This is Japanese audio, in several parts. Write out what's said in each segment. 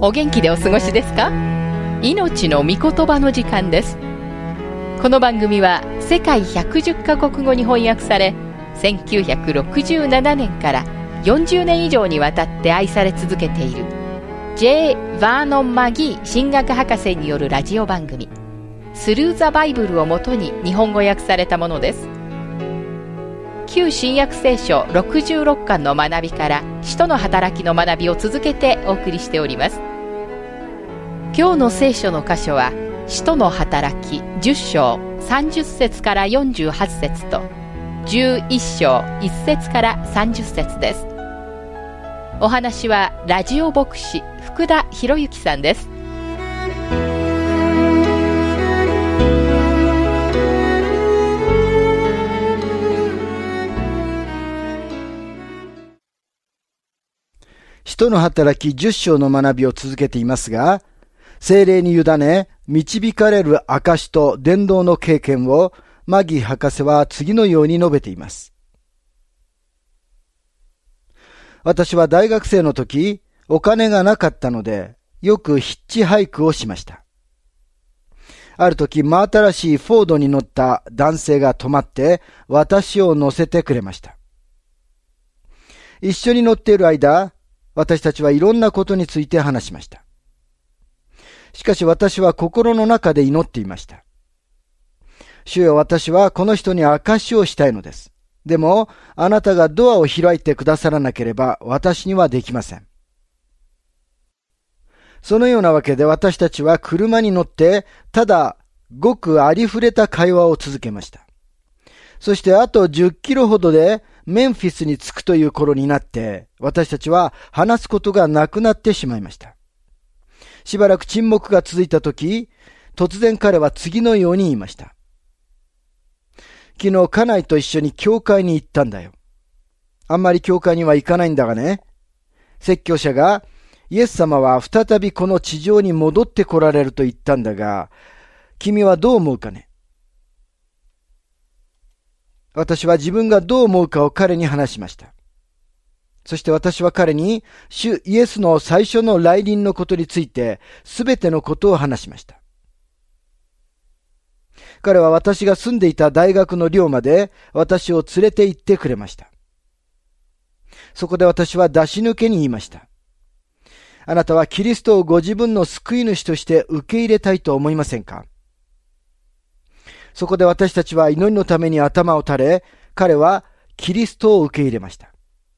お元気でお過ごしですか？命の御言葉の時間です。この番組は世界110カ国語に翻訳され、1967年から40年以上にわたって愛され続けている J. バーノン・マギー神学博士によるラジオ番組スルー・ザ・バイブルをもとに日本語訳されたものです。旧新約聖書66巻の学びから使徒の働きの学びを続けてお送りしております。今日の聖書の箇所は使徒の働き10章30節から48節と11章1節から30節です。お話はラジオ牧師福田博之さんです。 使徒の働き10章の学びを続けていますが、聖霊に委ね導かれる証と伝道の経験をマギー博士は次のように述べています。私は大学生の時、お金がなかったので、よくヒッチハイクをしました。ある時、真新しいフォードに乗った男性が止まって、私を乗せてくれました。一緒に乗っている間、私たちはいろんなことについて話しました。しかし私は心の中で祈っていました。主よ、私はこの人に証しをしたいのです。でも、あなたがドアを開いてくださらなければ私にはできません。そのようなわけで私たちは車に乗って、ただごくありふれた会話を続けました。そしてあと10キロほどでメンフィスに着くという頃になって、私たちは話すことがなくなってしまいました。しばらく沈黙が続いたとき、突然彼は次のように言いました。昨日家内と一緒に教会に行ったんだよ。あんまり教会には行かないんだがね。説教者が、イエス様は再びこの地上に戻って来られると言ったんだが、君はどう思うかね。私は自分がどう思うかを彼に話しました。そして私は彼に、主イエスの最初の来臨のことについて、すべてのことを話しました。彼は私が住んでいた大学の寮まで私を連れて行ってくれました。そこで私は出し抜けに言いました。あなたはキリストをご自分の救い主として受け入れたいと思いませんか？そこで私たちは祈りのために頭を垂れ、彼はキリストを受け入れました。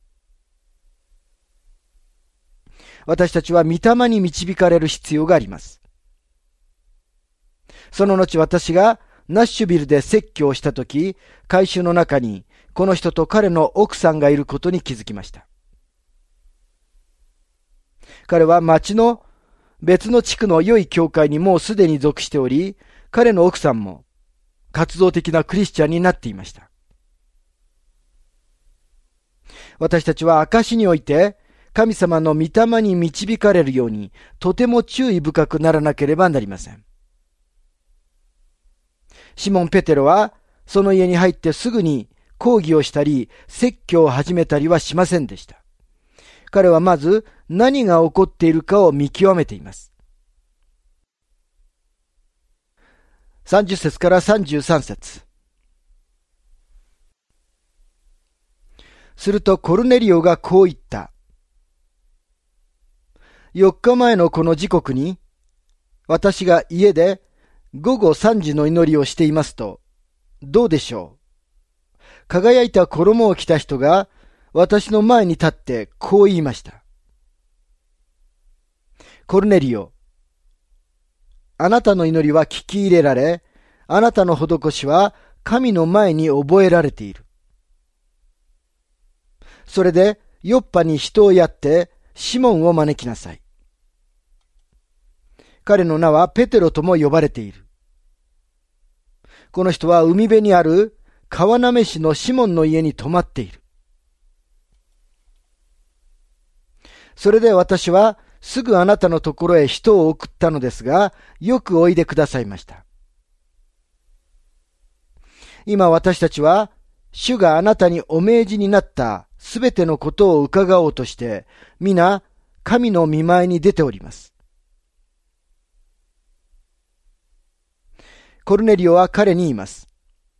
私たちは御霊に導かれる必要があります。その後私がナッシュビルで説教をしたとき、会衆の中にこの人と彼の奥さんがいることに気づきました。彼は町の別の地区の良い教会にもうすでに属しており、彼の奥さんも活動的なクリスチャンになっていました。私たちは証において、神様の御霊に導かれるように、とても注意深くならなければなりません。シモン・ペテロは、その家に入ってすぐに講義をしたり、説教を始めたりはしませんでした。彼はまず何が起こっているかを見極めています。30節から33節。するとコルネリオがこう言った。4日前のこの時刻に、私が家で午後3時の祈りをしていますと、どうでしょう。輝いた衣を着た人が私の前に立ってこう言いました。コルネリオ、あなたの祈りは聞き入れられ、あなたの施しは神の前に覚えられている。それでヨッパに人をやってシモンを招きなさい。彼の名はペテロとも呼ばれている。この人は海辺にある川なめ市のシモンの家に泊まっている。それで私はすぐあなたのところへ人を送ったのですが、よくおいでくださいました。今私たちは、主があなたにお命じになったすべてのことを伺おうとして、皆、神の御前に出ております。 コルネリオは彼に言います。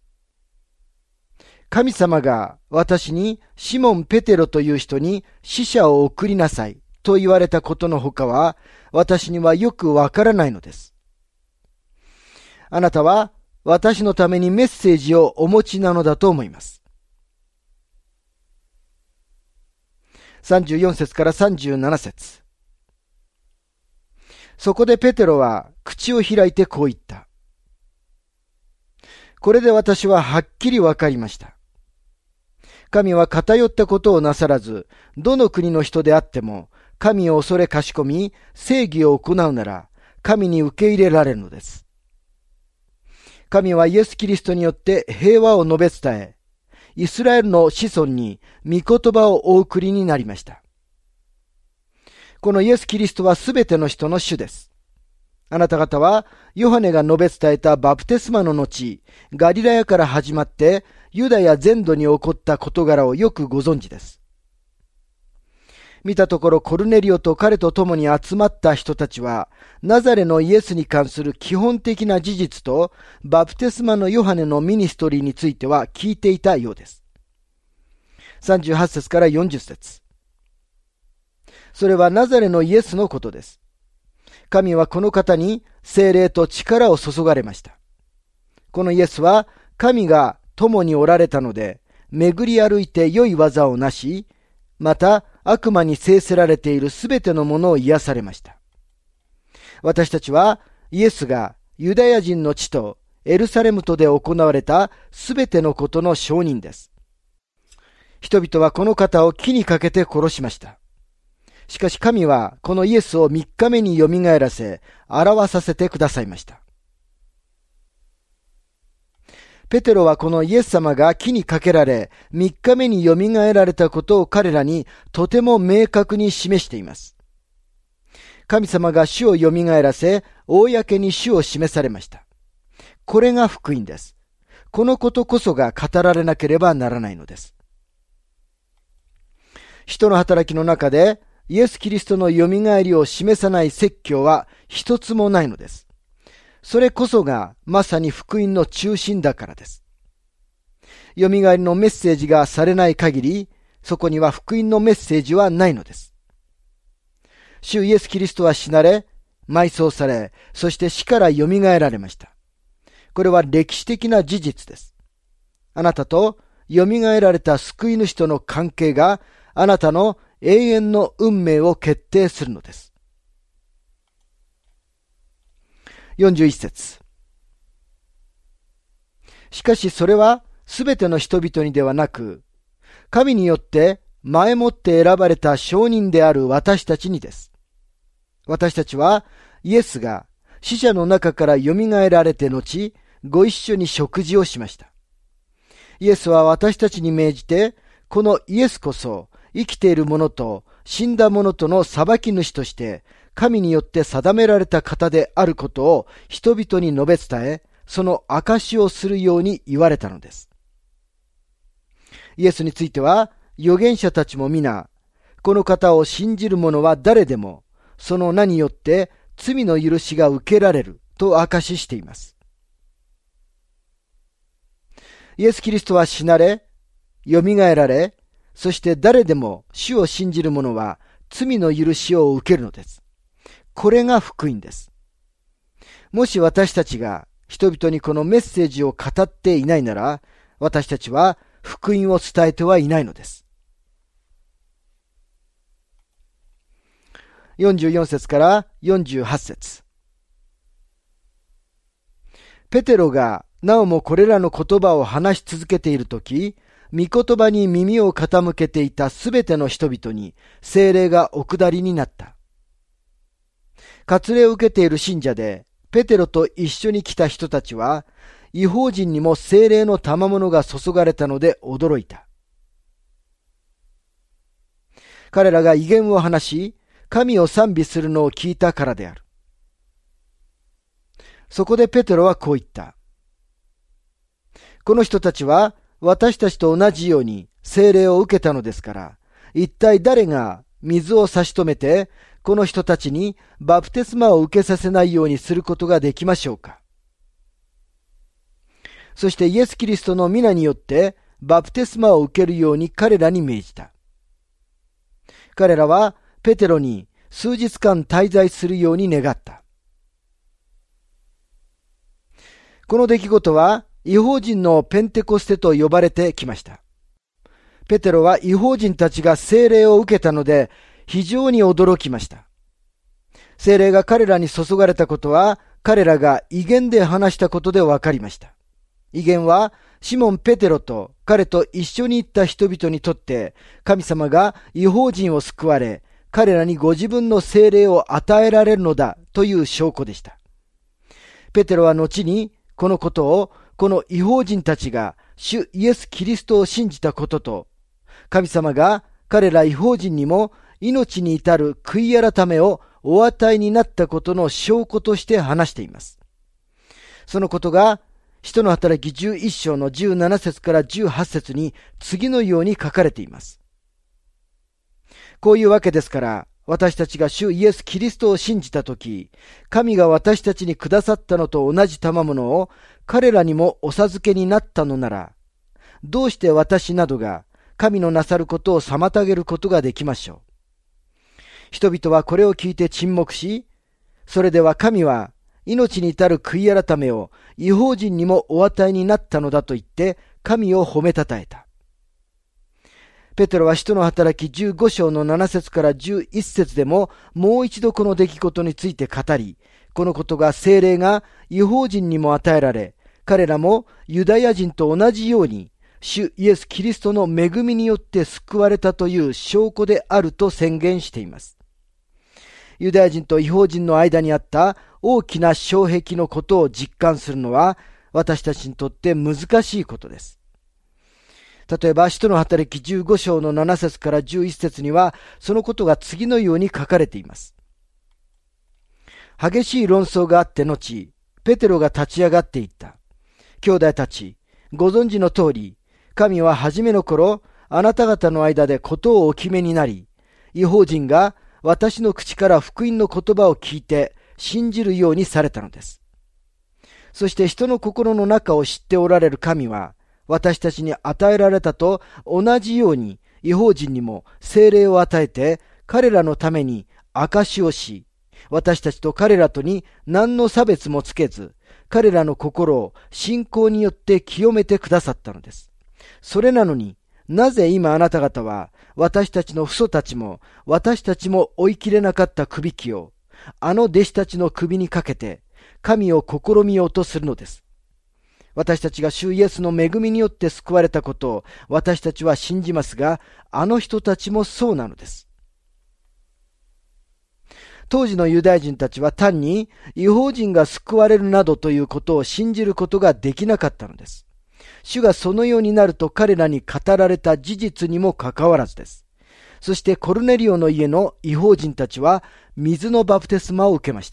神様が私にシモン・ペテロという人に使者を送りなさいと言われたことのほかは私にはよくわからないのです。あなたは私のためにメッセージをお持ちなのだと思います。34節から37節。そこでペテロは口を開いてこう言った。これで私ははっきりわかりました。神は偏ったことをなさらず、どの国の人であっても、神を恐れかしこみ、正義を行うなら、神に受け入れられるのです。神はイエス・キリストによって平和を述べ伝え、イスラエルの子孫に御言葉をお送りになりました。このイエス・キリストはすべての人の主です。あなた方は、ヨハネが述べ伝えたバプテスマの後、ガリラヤから始まって、ユダヤ全土に起こった事柄をよくご存知です。見たところコルネリオと彼と共に集まった人たちは、ナザレのイエスに関する基本的な事実と、バプテスマのヨハネのミニストリーについては聞いていたようです。38節から40節。それはナザレのイエスのことです。神はこの方に聖霊と力を注がれました。このイエスは神が共におられたので、巡り歩いて良い技をなし、また悪魔に制せられているすべてのものを癒されました。私たちはイエスがユダヤ人の地とエルサレムとで行われたすべてのことの証人です。人々はこの方を木にかけて殺しました。しかし神はこのイエスを3日目によみがえらせ、表させてくださいました。ペテロはこのイエス様が木にかけられ、3日目によみがえられたことを彼らにとても明確に示しています。神様が主をよみがえらせ、公に主を示されました。これが福音です。このことこそが語られなければならないのです。使徒の働きの中で、イエス・キリストのよみがえりを示さない説教は一つもないのです。それこそがまさに福音の中心だからです。よみがえりのメッセージがされない限り、そこには福音のメッセージはないのです。主イエス・キリストは死なれ、埋葬され、そして死からよみがえられました。これは歴史的な事実です。あなたとよみがえられた救い主との関係があなたの永遠の運命を決定するのです。41節。しかしそれはすべての人々にではなく、神によって前もって選ばれた証人である私たちにです。私たちはイエスが死者の中からよみがえられて後、ご一緒に食事をしました。イエスは私たちに命じて、このイエスこそ生きている者と死んだ者との裁き主として、神によって定められた方であることを人々に述べ伝え、その証しをするように言われたのです。イエスについては、預言者たちも皆、この方を信じる者は誰でも、その名によって罪の許しが受けられると証ししています。イエス・キリストは死なれ、よみがえられ、そして誰でも主を信じる者は罪の許しを受けるのです。これが福音です。もし私たちが人々にこのメッセージを語っていないなら、私たちは福音を伝えてはいないのです。44節から48節。ペテロがなおもこれらの言葉を話し続けているとき、御言葉に耳を傾けていたすべての人々に聖霊がお下りになった。割礼を受けている信者で、ペテロと一緒に来た人たちは、異邦人にも聖霊の賜物が注がれたので驚いた。彼らが異言を話し、神を賛美するのを聞いたからである。そこでペテロはこう言った。この人たちは私たちと同じように聖霊を受けたのですから、一体誰が水を差し止めて、この人たちにバプテスマを受けさせないようにすることができましょうか。 そしてイエス・キリストの皆によってバプテスマを受けるように彼らに命じた。彼らはペテロに数日間滞在するように願った。この出来事は異邦人のペンテコステと呼ばれてきました。ペテロは異邦人たちが聖霊を受けたので非常に驚きました。聖霊が彼らに注がれたことは彼らが異言で話したことで分かりました。異言はシモン・ペテロと彼と一緒に行った人々にとって神様が異邦人を救われ、彼らにご自分の聖霊を与えられるのだという証拠でした。ペテロは後にこのことをこの異邦人たちが主イエス・キリストを信じたことと、神様が彼ら異邦人にも命に至る悔い改めをお与えになったことの証拠として話しています。そのことが使徒の働き11章の17節から18節に次のように書かれています。こういうわけですから、私たちが主イエス・キリストを信じたとき、神が私たちにくださったのと同じ賜物を彼らにもお授けになったのなら、どうして私などが神のなさることを妨げることができましょう。人々はこれを聞いて沈黙し、それでは神は命に至る悔い改めを異邦人にもお与えになったのだと言って神を褒めたたえた。ペテロは使徒の働き15章の7節から11節でももう一度この出来事について語り、このことが聖霊が異邦人にも与えられ、彼らもユダヤ人と同じように主イエス・キリストの恵みによって救われたという証拠であると宣言しています。ユダヤ人と異邦人の間にあった大きな障壁のことを実感するのは私たちにとって難しいことです。例えば使徒の働き15章の7節から11節にはそのことが次のように書かれています。激しい論争があって後、ペテロが立ち上がっていった。兄弟たち、ご存知の通り、神は初めの頃、あなた方の間でことをお決めになり、異邦人が私の口から福音の言葉を聞いて信じるようにされたのです。そして人の心の中を知っておられる神は、私たちに与えられたと同じように異邦人にも聖霊を与えて彼らのために証しをし、私たちと彼らとに何の差別もつけず、彼らの心を信仰によって清めてくださったのです。それなのに、なぜ今あなた方は私たちの父祖たちも私たちも追い切れなかったくびきをあの弟子たちの首にかけて神を試みようとするのです。私たちが主イエスの恵みによって救われたことを私たちは信じますが、あの人たちもそうなのです。当時のユダヤ人たちは単に異邦人が救われるなどということを信じることができなかったのです。主がそのようになると彼らに語られた事実にもかかわらずです。そしてコルネリオの家の異邦人たちは水のバプテスマを受けました。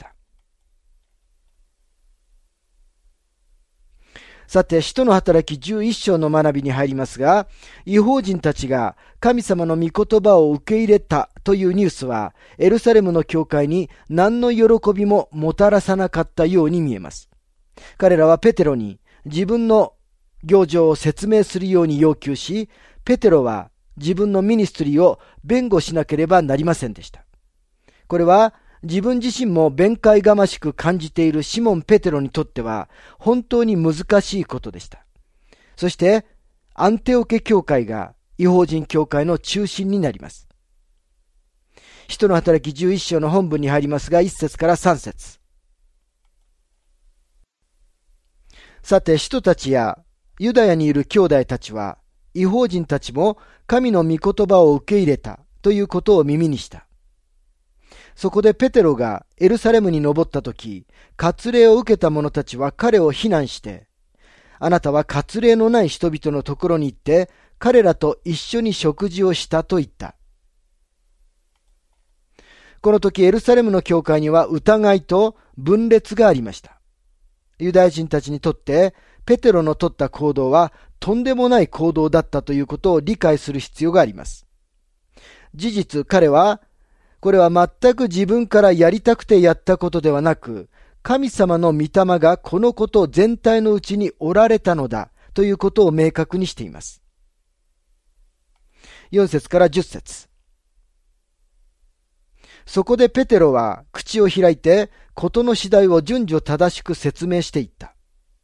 さて、使徒の働き11章の学びに入りますが、異邦人たちが神様の御言葉を受け入れたというニュースは、エルサレムの教会に何の喜びももたらさなかったように見えます。彼らはペテロに自分の行状を説明するように要求し、ペテロは自分のミニストリーを弁護しなければなりませんでした。これは自分自身も弁解がましく感じているシモン・ペテロにとっては本当に難しいことでした。そしてアンテオケ教会が異邦人教会の中心になります。使徒の働き11章の本文に入りますが、1節から3節。さて、使徒たちやユダヤにいる兄弟たちは、異邦人たちも神の御言葉を受け入れたということを耳にした。そこでペテロがエルサレムに登ったとき、割礼を受けた者たちは彼を非難して、あなたは割礼のない人々のところに行って、彼らと一緒に食事をしたと言った。この時エルサレムの教会には疑いと分裂がありました。ユダヤ人たちにとってペテロの取った行動はとんでもない行動だったということを理解する必要があります。事実彼はこれは全く自分からやりたくてやったことではなく、 神様の御霊がこのこと全体のうちにおられたのだということを明確にしています。4節から10節。そこでペテロは口を開いて事の次第を順序正しく説明していった。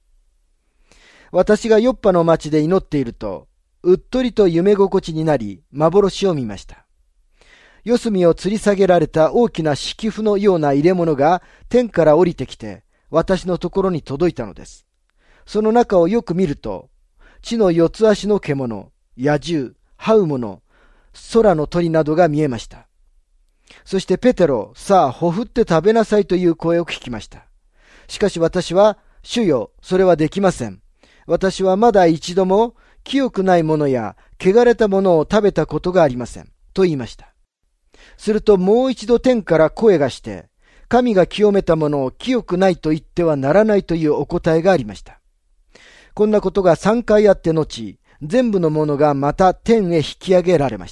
私がヨッパの町で祈っていると、うっとりと夢心地になり、幻を見ました。四隅を吊り下げられた大きな敷布のような入れ物が天から降りてきて、私のところに届いたのです。その中をよく見ると、地の四つ足の獣、野獣、這う者、空の鳥などが見えました。そしてペテロ、さあ、ほふって食べなさいという声を聞きました。しかし私は、主よ、それはできません。私はまだ一度も清くないものや汚れたものを食べたことがありません。と言いました。するともう一度天から声がして、神が清めたものを清くないと言ってはならないというお答えがありました。こんなことが3回あって後、全部のものがまた天へ引き上げられました。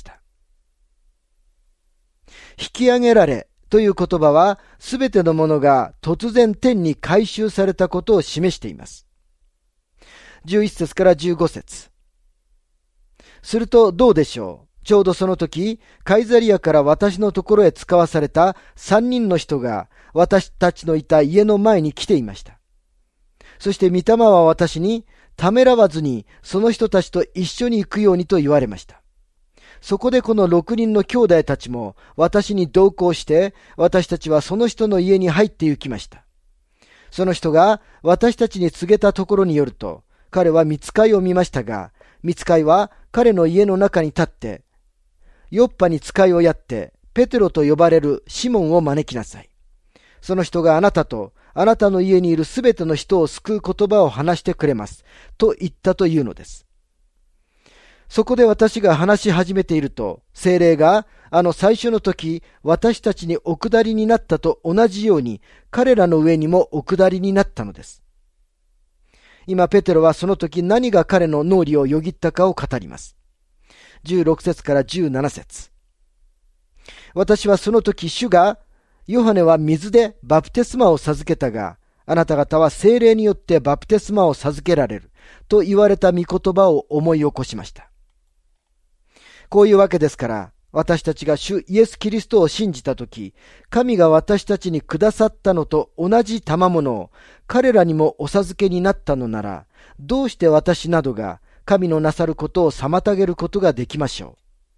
引き上げられという言葉は、すべてのものが突然天に回収されたことを示しています。11節から15節。するとどうでしょう。ちょうどその時、カイザリアから私のところへ使わされた3人の人が私たちのいた家の前に来ていました。そして御霊は私にためらわずにその人たちと一緒に行くようにと言われました。そこでこの6人の兄弟たちも私に同行して、私たちはその人の家に入って行きました。その人が私たちに告げたところによると、彼は御使いを見ましたが、御使いは彼の家の中に立って、ヨッパに使いをやって、ペテロと呼ばれるシモンを招きなさい。その人があなたと、あなたの家にいるすべての人を救う言葉を話してくれます。と言ったというのです。そこで私が話し始めていると、聖霊が最初の時、私たちにお下りになったと同じように、彼らの上にもお下りになったのです。今、ペテロはその時何が彼の脳裏をよぎったかを語ります。16節から17節。私はその時主が、ヨハネは水でバプテスマを授けたが、あなた方は聖霊によってバプテスマを授けられると言われた御言葉を思い起こしました。こういうわけですから、私たちが主イエス・キリストを信じたとき、神が私たちにくださったのと同じ賜物を彼らにもお授けになったのなら、どうして私などが神のなさることを妨げることができましょ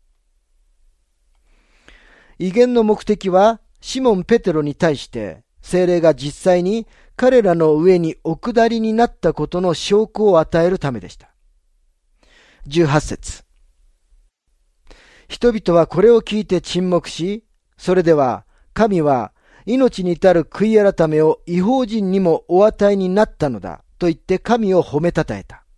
う。異言の目的は、シモン・ペテロに対して、聖霊が実際に彼らの上にお下りになったことの証拠を与えるためでした。18節。人々はこれを聞いて沈黙し、それでは神は命に至る悔い改めを異邦人にもお与えになったのだと言って神を褒めたたえた。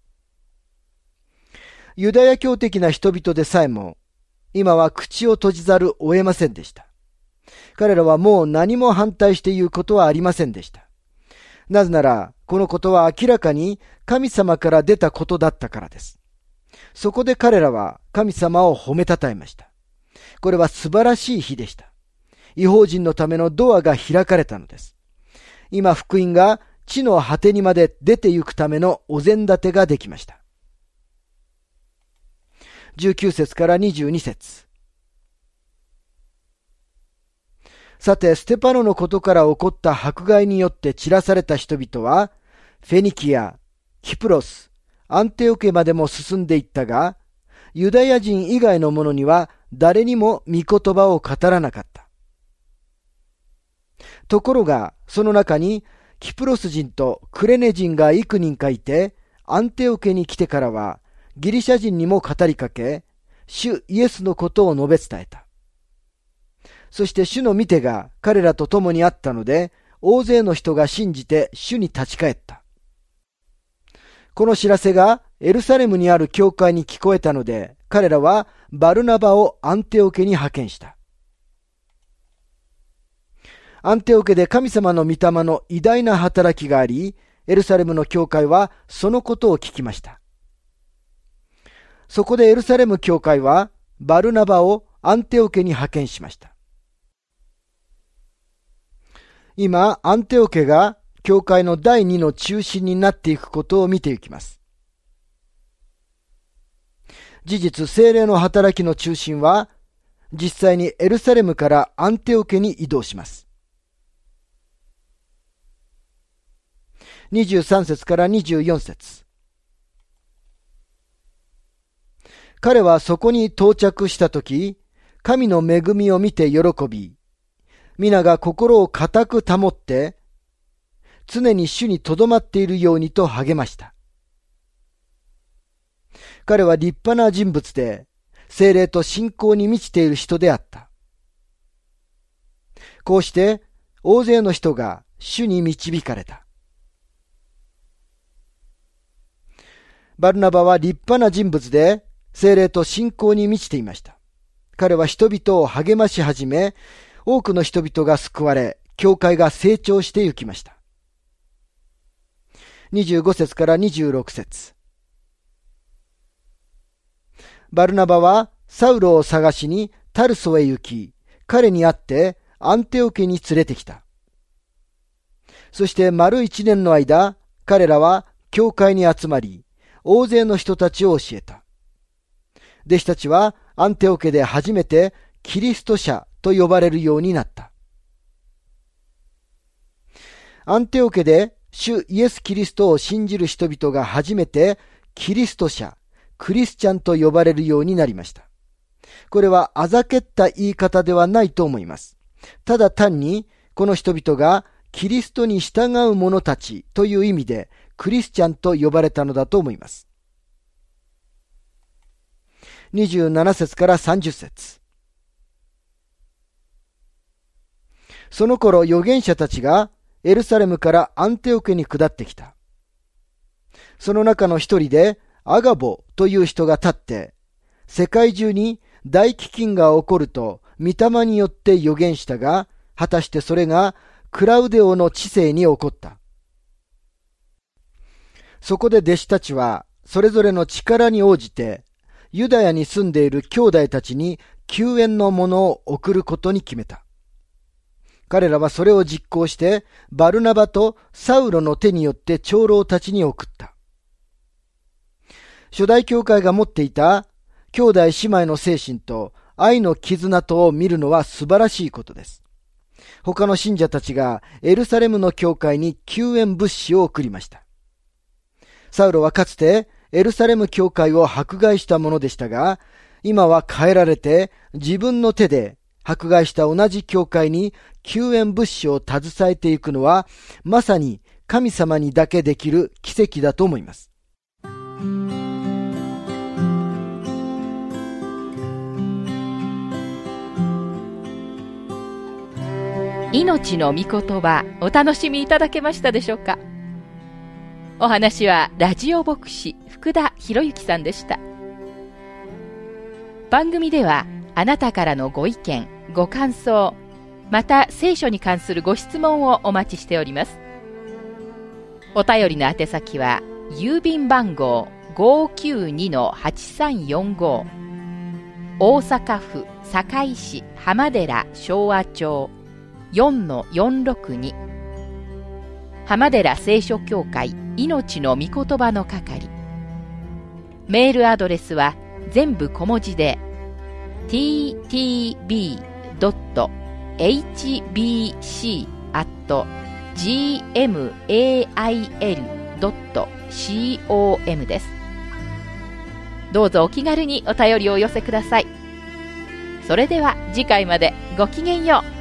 ユダヤ教的な人々でさえも今は口を閉じざるを得ませんでした。彼らはもう何も反対して言うことはありませんでした。なぜならこのことは明らかに神様から出たことだったからです。そこで彼らは神様を褒めたたえました。これは素晴らしい日でした。異邦人のためのドアが開かれたのです。今福音が地の果てにまで出て行くためのお膳立てができました。19節から22節。さて、ステパノのことから起こった迫害によって散らされた人々は、フェニキア、キプロス、アンテオケまでも進んでいったが、ユダヤ人以外の者には誰にも御言葉を語らなかった。ところが、その中にキプロス人とクレネ人が幾人かいて、アンテオケに来てからは、ギリシャ人にも語りかけ、主イエスのことを述べ伝えた。そして主の御手が彼らと共にあったので、大勢の人が信じて主に立ち返った。この知らせがエルサレムにある教会に聞こえたので、彼らはバルナバをアンテオケに派遣した。アンテオケで神様の御霊の偉大な働きがあり、エルサレムの教会はそのことを聞きました。そこでエルサレム教会はバルナバをアンテオケに派遣しました。今、アンテオケが教会の第二の中心になっていくことを見ていきます。事実、聖霊の働きの中心は、実際にエルサレムからアンテオケに移動します。23節から24節。彼はそこに到着したとき、神の恵みを見て喜び、皆が心を固く保って、常に主にとどまっているようにと励ました。彼は立派な人物で、聖霊と信仰に満ちている人であった。こうして、大勢の人が主に導かれた。バルナバは立派な人物で、聖霊と信仰に満ちていました。彼は人々を励まし始め、多くの人々が救われ、教会が成長してゆきました。25節から26節。バルナバはサウロを探しにタルソへ行き、彼に会ってアンテオケに連れてきた。そして丸1年の間、彼らは教会に集まり、大勢の人たちを教えた。弟子たちはアンテオケで初めてキリスト者と呼ばれるようになった。アンテオケで主イエス・キリストを信じる人々が初めてキリスト者、クリスチャンと呼ばれるようになりました。これはあざけった言い方ではないと思います。ただ単にこの人々がキリストに従う者たちという意味でクリスチャンと呼ばれたのだと思います。27節から30節。その頃預言者たちがエルサレムからアンテオケに下ってきた。その中の一人でアガボという人が立って、世界中に大飢饉が起こると御霊によって預言したが、果たしてそれがクラウデオの治世に起こった。そこで弟子たちはそれぞれの力に応じて、ユダヤに住んでいる兄弟たちに救援のものを送ることに決めた。彼らはそれを実行して、バルナバとサウロの手によって長老たちに送った。初代教会が持っていた兄弟姉妹の精神と愛の絆とを見るのは素晴らしいことです。他の信者たちがエルサレムの教会に救援物資を送りました。サウロはかつてエルサレム教会を迫害したものでしたが、今は変えられて自分の手で迫害した同じ教会に救援物資を携えていくのは、まさに神様にだけできる奇跡だと思います。 命の御言葉、お楽しみいただけましたでしょうか。お話はラジオ牧師福田博之さんでした。番組ではあなたからのご意見、ご感想、また聖書に関するご質問をお待ちしております。お便りの宛先は郵便番号 592-8345 大阪府堺市浜寺昭和町 4-462 浜寺聖書協会命の御言葉の係。メールアドレスは全部小文字で ttb.hbc@gmail.com です。どうぞお気軽にお便りをお寄せください。それでは次回までごきげんよう。